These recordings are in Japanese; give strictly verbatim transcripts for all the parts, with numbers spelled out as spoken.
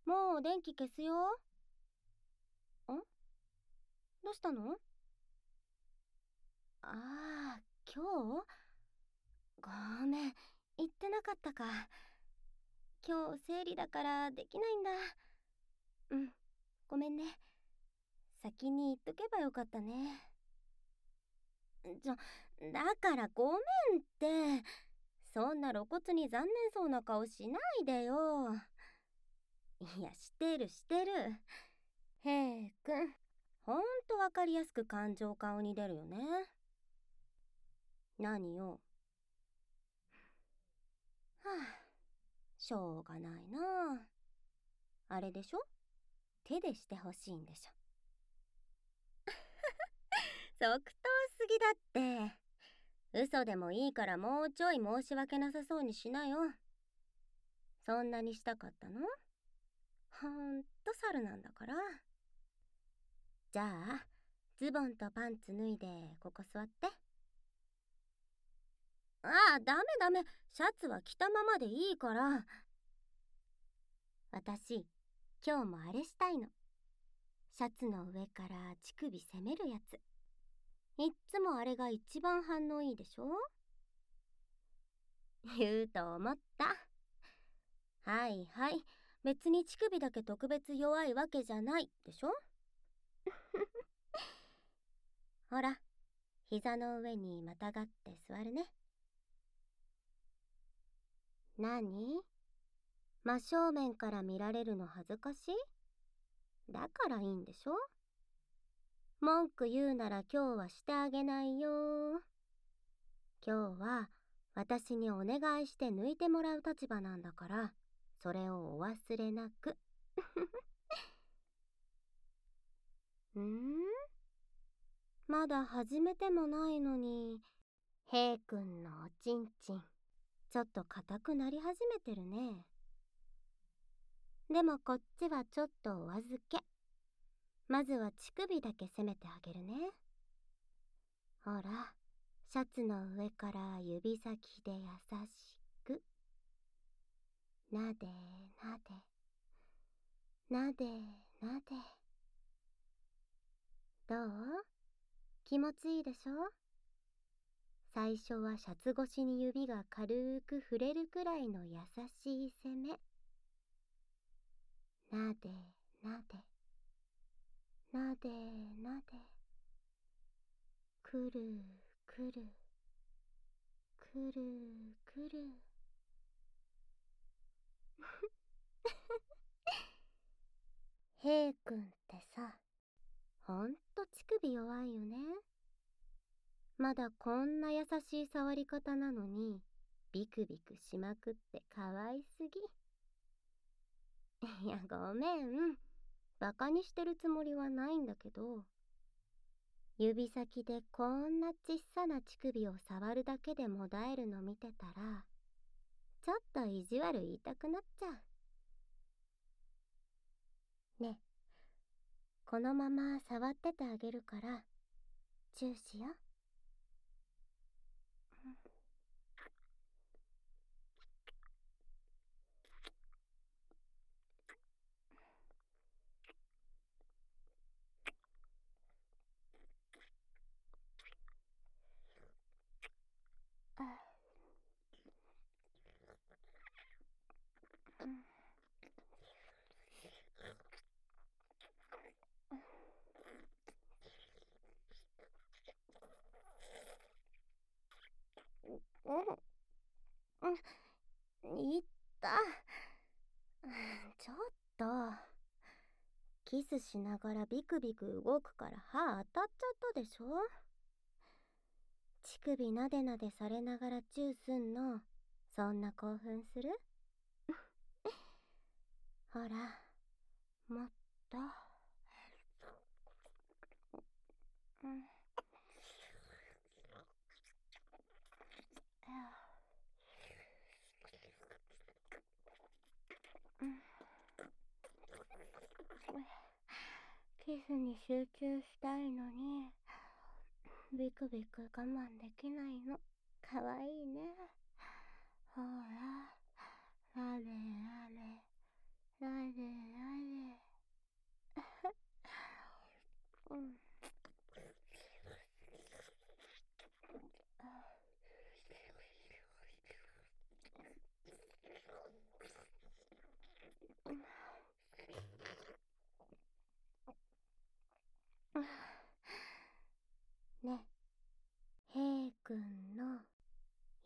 もう電気消すよ。ん？どうしたの？ああ、今日？ごめん、言ってなかったか。今日生理だからできないんだ。うん、ごめんね。先に言っとけばよかったね。ちょ、だからごめんって。そんな露骨に残念そうな顔しないでよ。いや、してるしてる。へいくん、ほんとわかりやすく感情顔に出るよね。何よ。はあ、しょうがないな。あれでしょ？手でしてほしいんでしょ。即答すぎだって。嘘でもいいからもうちょい申し訳なさそうにしなよ。そんなにしたかったの？ほんと猿なんだから。じゃあ、ズボンとパンツ脱いでここ座って。ああ、ダメダメ。シャツは着たままでいいから。私、今日もあれしたいの。シャツの上から乳首攻めるやつ。いっつもあれが一番反応いいでしょ？言うと思った。はいはい。別に乳首だけ特別弱いわけじゃないでしょ？ほら、膝の上にまたがって座るね。何？真正面から見られるの恥ずかしい？だからいいんでしょ？文句言うなら今日はしてあげないよ。今日は私にお願いして抜いてもらう立場なんだから、それをお忘れなく。んー？まだ始めてもないのに、ヘイくんのおちんちん、ちょっと硬くなり始めてるね。でもこっちはちょっとお預け。まずは乳首だけ攻めてあげるね。ほら、シャツの上から指先で優しく。なでなで。なでなで。どう？気持ちいいでしょ？最初はシャツ越しに指が軽く触れるくらいの優しい攻め。なでなで。なでなで。くるくる。くるくる。ヘイくんってさ、ほんと乳首弱いよね。まだこんな優しい触り方なのに、ビクビクしまくってかわいすぎ。いや、ごめん。バカにしてるつもりはないんだけど、指先でこんなちっさな乳首を触るだけでもだえるの見てたら、ちょっと意地悪言いたくなっちゃう。ね、このまま触っててあげるから、チューしよ。うん、うん、いった。ちょっと。キスしながらビクビク動くから歯当たっちゃったでしょ？乳首なでなでされながらチューすんの、そんな興奮する？ほら、もっと。うん。キスに集中したいのに、ビクビク我慢できないの。かわいいね。ほら、なでなで、なで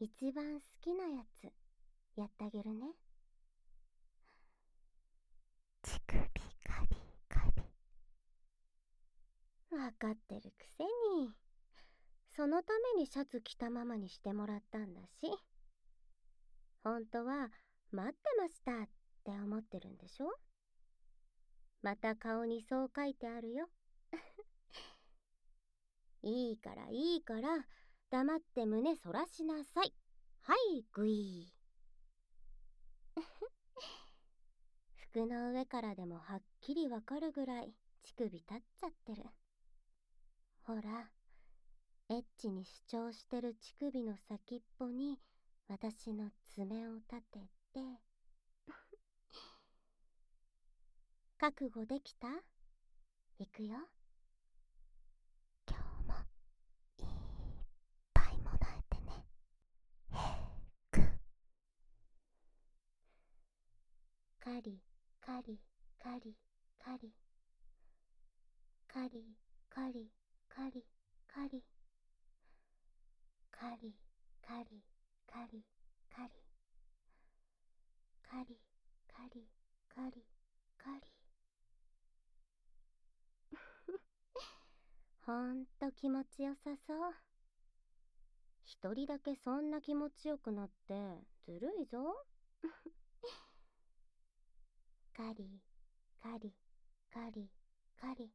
一番好きなやつやってあげるね。乳首カリカリ。わかってるくせに。そのためにシャツ着たままにしてもらったんだし。本当は待ってましたって思ってるんでしょ。また顔にそう書いてあるよ。いいからいいから黙って胸そらしなさい。はいグイー。服の上からでもはっきりわかるぐらい乳首立っちゃってる。ほら、エッチに主張してる乳首の先っぽに私の爪を立てて。覚悟できた？いくよ。今日もいっぱいもらえてね。へーく。カリカリカリカリカリカリカリカリカリカリカリカリカリカリカリカリ。ほんと気持ちよさそう。一人だけそんな気持ちよくなってずるいぞ。カリカリカリカリ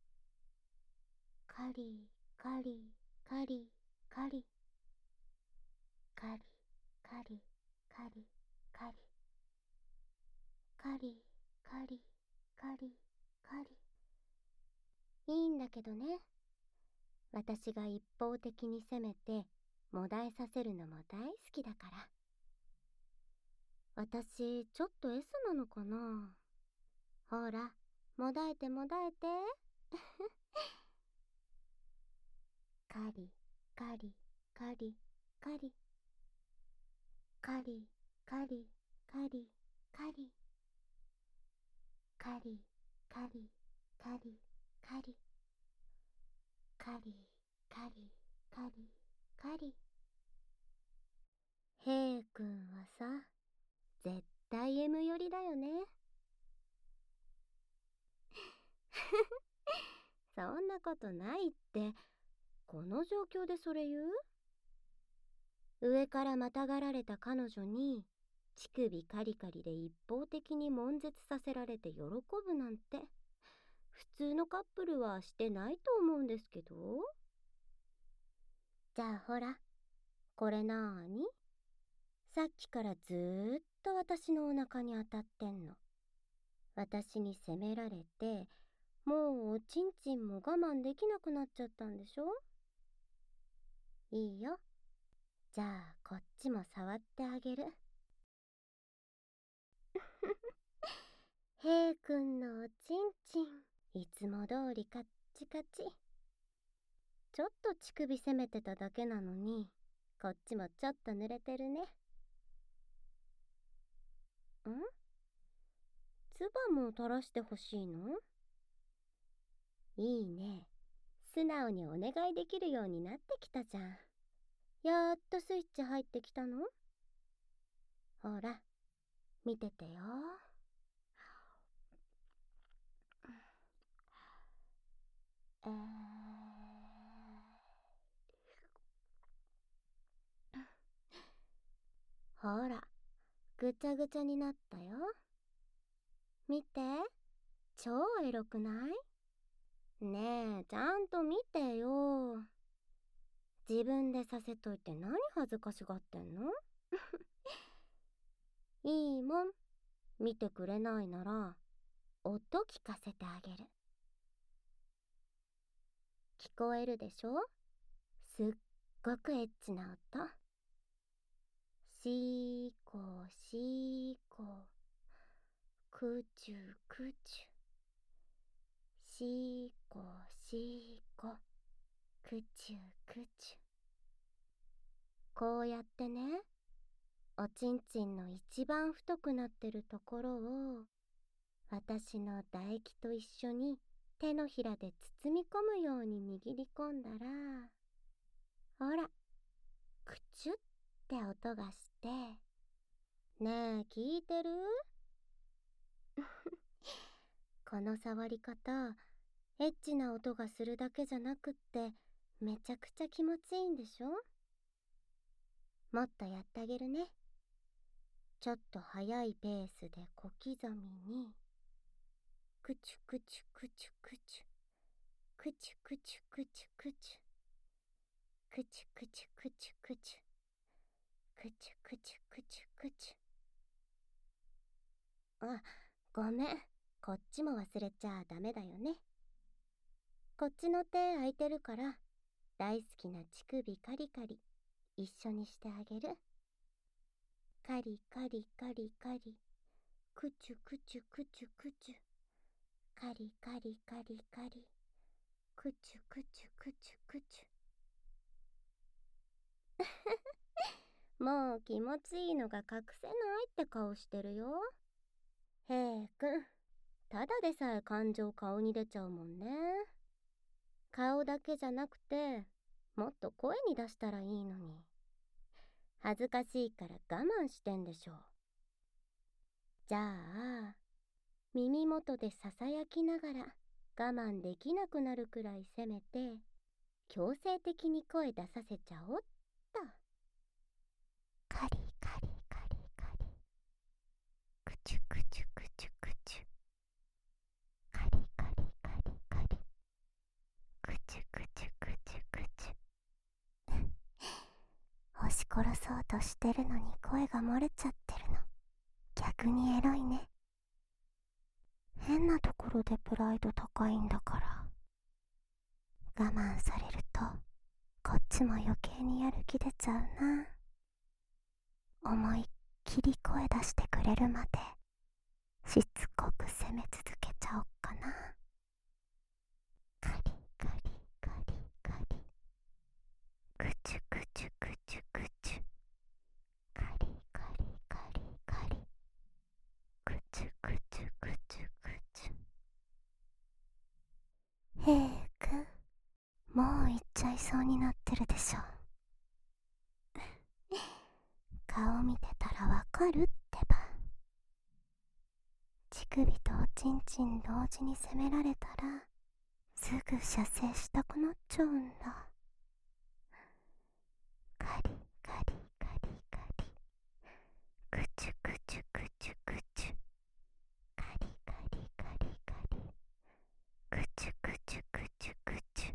カリカリカリカリカリカリカリカリカリカリカリカリ。いいんだけどね。私が一方的に攻めてもだえさせるのも大好きだから。私ちょっと S なのかな。ほら、もだえてもだえて。カリカリカリカリカリカリカリカリカリカリカリカリカリカリカリカリ。ヘイくんはさ、絶対 エム 寄りだよね。そんなことないって。この状況でそれ言う？上からまたがられた彼女に乳首カリカリで一方的に悶絶させられて喜ぶなんて普通のカップルはしてないと思うんですけど。じゃあほら、これなーに？さっきからずーっと私のお腹に当たってんの。私に責められて、もうおちんちんも我慢できなくなっちゃったんでしょ？いいよ。じゃあこっちも触ってあげる。ヘイくんのおちんちん、いつも通りカッチカチ。ちょっと乳首攻めてただけなのに、こっちもちょっと濡れてるね。ん？唾も垂らしてほしいの？いいね。素直にお願いできるようになってきたじゃん。やっとスイッチ入ってきたの？ほら、見ててよ。えー、ほら、ぐちゃぐちゃになったよ。見て、超エロくない？ねえ、ちゃんと見てよ。自分でさせといて何恥ずかしがってんの？いいもん。見てくれないなら、音聞かせてあげる。聞こえるでしょ？すっごくエッチな音。シーコーシーコー、クチュクチュ。シーコーシーコー、クチュクチュ。こうやってね、おちんちんの一番太くなってるところを私の唾液と一緒に手のひらで包み込むように握り込んだら、ほら、くちゅっって音がして、ねえ聞いてる？この触り方、エッチな音がするだけじゃなくってめちゃくちゃ気持ちいいんでしょ？もっとやってあげるね。ちょっと速いペースで小刻みに、くちゅくちゅくちゅくちゅ、くちゅくちゅくちゅくちゅ、くちゅくちゅくちゅくちゅ、くちゅくちゅくちゅくちゅ。あ、ごめん、こっちも忘れちゃダメだよね。こっちの手空いてるから、大好きな乳首カリカリ一緒にしてあげる。カリカリカリカリ、くちゅくちゅくちゅくちゅ、カリカリカリカリ、くちゅくちゅくちゅくちゅ。もう気持ちいいのが隠せないって顔してるよ。ヘイくん、ただでさえ感情顔に出ちゃうもんね。顔だけじゃなくて、もっと声に出したらいいのに。恥ずかしいから我慢してんでしょ。じゃあ、耳元でささやきながら我慢できなくなるくらいせめて、強制的に声出させちゃおっと。カリカリカリカリ、くちゅくちゅくちゅくちゅ、カリカリカリカリ、くちゅくちゅくちゅくちゅ。押し殺そうとしてるのに声が漏れちゃってるの、逆にエロいね。変なところでプライド高いんだから。我慢されるとこっちも余計にやる気出ちゃうな。思いっきり声出してくれるまでしつこく攻め続けちゃおっかな。カリカリカリカリ、くちゅくちゅくちゅくちゅ、カリカリカリカリ、くちゅくちゅくちゅくちゅ。ヘイくん、もう行っちゃいそうになってるでしょ。顔見てたらわかるってば。乳首とおちんちん同時に攻められたらすぐ射精したくなっちゃうんだ。カリカリカリカリ、くちゅくちゅくちゅくちゅ、カリカリカリカリ、くちゅくちゅくちゅくち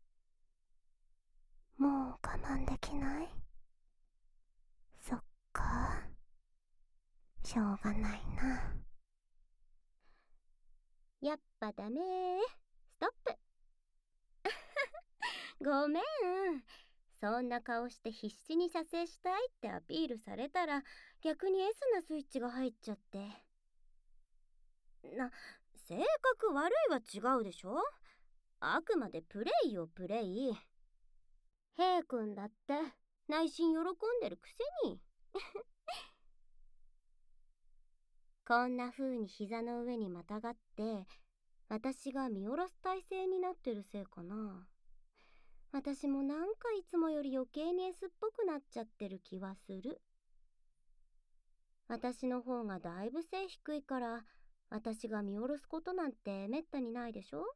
ゅ。もう我慢できない？そっか、しょうがないな。やっぱダメー。ストップ。ごめん。そんな顔して必死に射精したいってアピールされたら逆に S なスイッチが入っちゃって。な、性格悪いは違うでしょ。あくまでプレイよプレイ。ヘイくんだって内心喜んでるくせに。こんな風に膝の上にまたがって私が見下ろす体勢になってるせいかな。私もなんかいつもより余計に S っぽくなっちゃってる気はする。私の方がだいぶ背低いから私が見下ろすことなんてめったにないでしょ。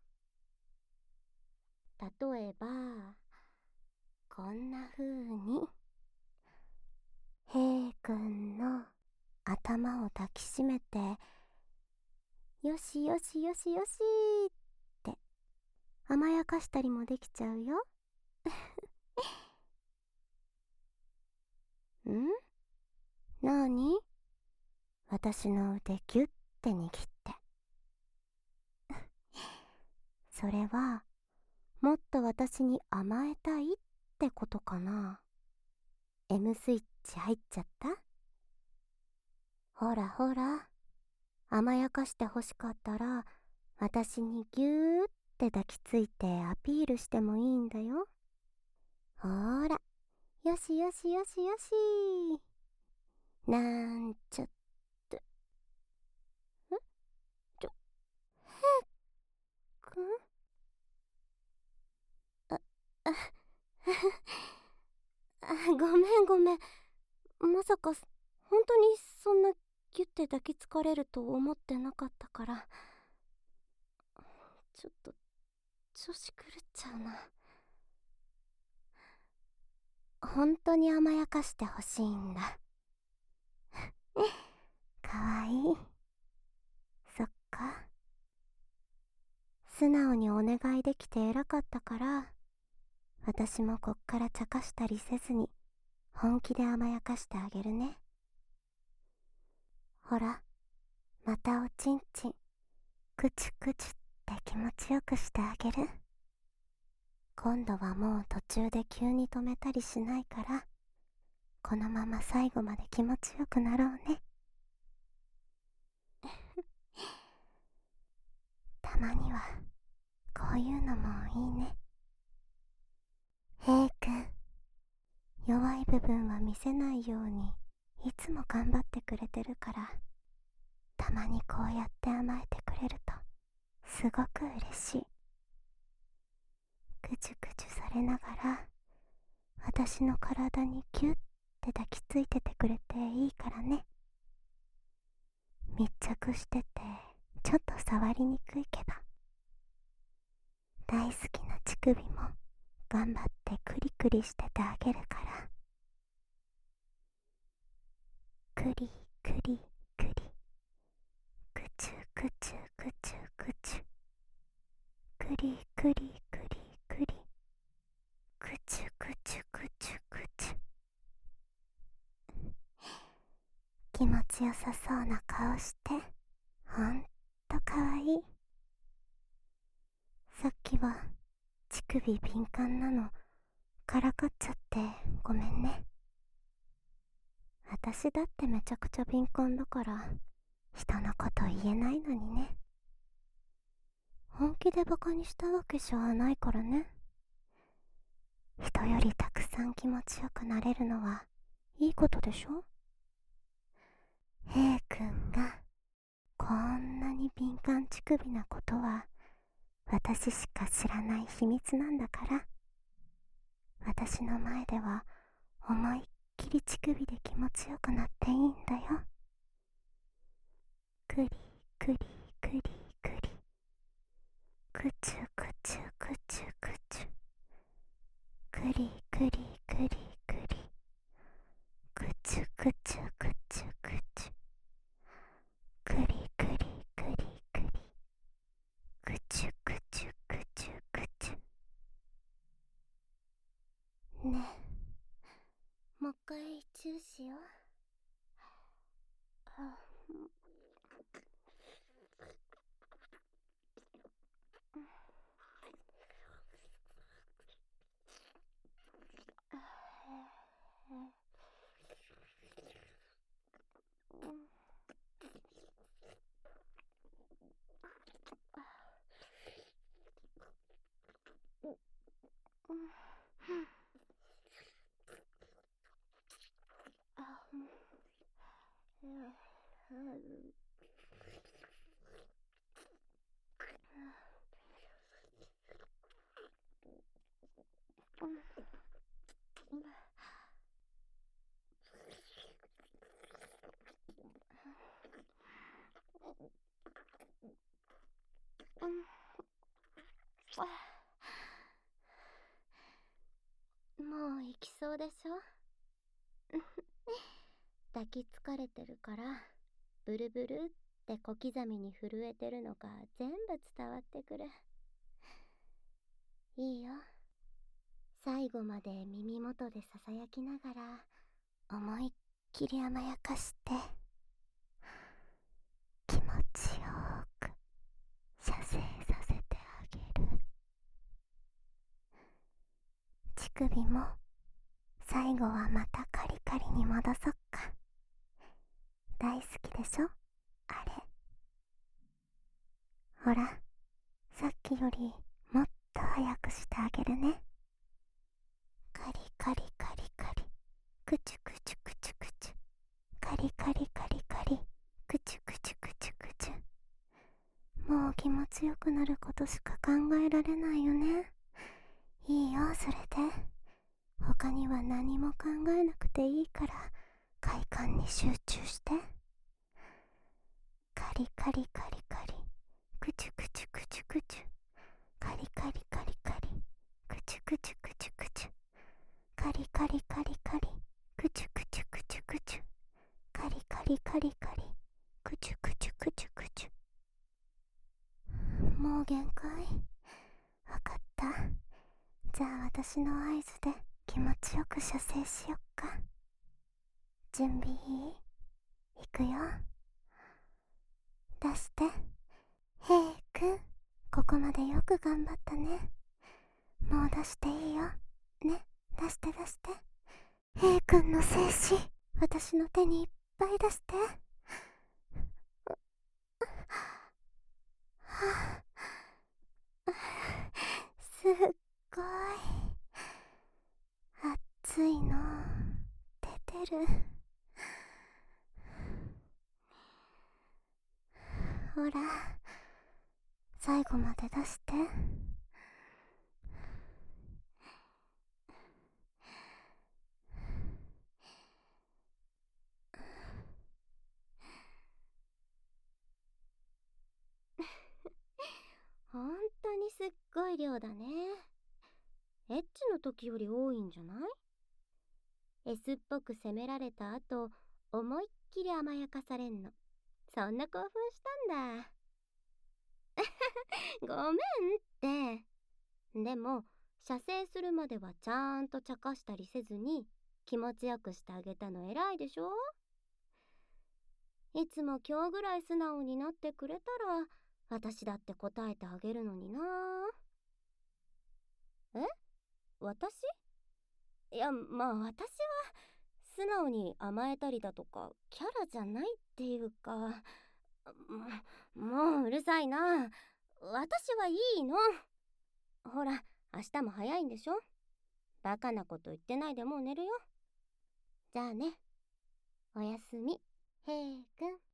例えばこんな風にヘイくんの頭を抱きしめてよしよしよしよしって甘やかしたりもできちゃうよ。ん？なに？私の腕ギュッて握って。それはもっと私に甘えたいってことかな。 M スイッチ入っちゃった？ほらほら、甘やかしてほしかったら私にギューって抱きついてアピールしてもいいんだよ。ほーら、よしよしよしよし。なんちゃって。ん？ちょ、ヘイくん？あ、あ、あ、ごめんごめん。 まさか本当にそんなギュッて抱きつかれると思ってなかったから、ちょっと調子狂っちゃうな。本当に甘やかしてほしいんだ。かわいい。そっか。素直にお願いできて偉かったから、私もこっから茶化したりせずに本気で甘やかしてあげるね。ほら、またおちんちんクチュクチュって気持ちよくしてあげる。今度はもう途中で急に止めたりしないから、このまま最後まで気持ちよくなろうね。たまにはこういうのもいいね。ヘイくん、弱い部分は見せないようにいつも頑張ってくれてるから、たまにこうやって甘えてくれるとすごく嬉しい。ぐちゅぐちゅされながら私の体にキュッて抱きついててくれていいからね。密着しててちょっと触りにくいけど、大好きな乳首も頑張ってクリクリしててあげるから。クリクリクリ、クチュクチュクチュクチュ、クリクリクリクリ、クチュクチュクチュクチュ。気持ちよさそうな顔してほんとかわいい。さっきは乳首敏感なのからかっちゃってごめんね。私だってめちゃくちゃ敏感だから人のこと言えないのにね。本気でバカにしたわけじゃないからね。人よりたくさん気持ちよくなれるのはいいことでしょ。ヘイくんがこんなに敏感乳首なことは私しか知らない秘密なんだから、私の前では思いっきり乳首で気持ちよくなっていいんだよ。クリクリクリクリ、クチュクチュクチュクチュ、クリクリクリクリ、クチュクチュクチュクチュ、クリクリクリクリ、クチュクチュクチュクチュ。ねえ、もう一回チューしよう。あ、もう行きそうでしょ。抱きつかれてるからブルブルって小刻みに震えてるのが全部伝わってくる。いいよ、最後まで耳元でささやきながら思いっきり甘やかして気持ちよく射精させてあげる。乳首も最後はまたカリカリに戻そっか。大好きでしょあれ。ほら、さっきよりもっと早くしてあげるね。カリカリカリカリ、クチュクチュクチュクチュ、カリカリカリカリ、クチュクチュクチュクチュ。もう気持ちよくなることしか考えられないよね。いいよ、それで。他には何も考えなくていいから快感に集中して。カリカリカリカリ、クチュクチュクチュクチュ、カリカリカリカリ、クチュクチュクチュクチュ、カリカリカリカリ、クチュクチュクチュクチュ、カリカリカリカリ、クチュクチュクチュクチュ。もう限界。わかった。じゃあ私の合図で気持ちよく射精しよっか。準備いい？いくよ。出して。ヘイくん、ここまでよく頑張ったね。もう出していいよ。ね、出して出して。ヘイくんの精子、私の手にいっぱい出して。はあ、すっごい熱いの出てる。ほら、最後まで出して。ほんとにすっごい量だね。エッチの時より多いんじゃない？ S っぽく責められた後、思いっきり甘やかされんの。そんな興奮したんだ。ごめんって。でも、射精するまではちゃんと茶化したりせずに気持ちよくしてあげたの偉いでしょ？いつも今日ぐらい素直になってくれたら私だって答えてあげるのにな。え？私？いや、まあ私は素直に甘えたりだとかキャラじゃないっていうか、ももううるさいな。私はいいの。ほら、明日も早いんでしょ？バカなこと言ってないでもう寝るよ。じゃあね。おやすみ、ヘイくん。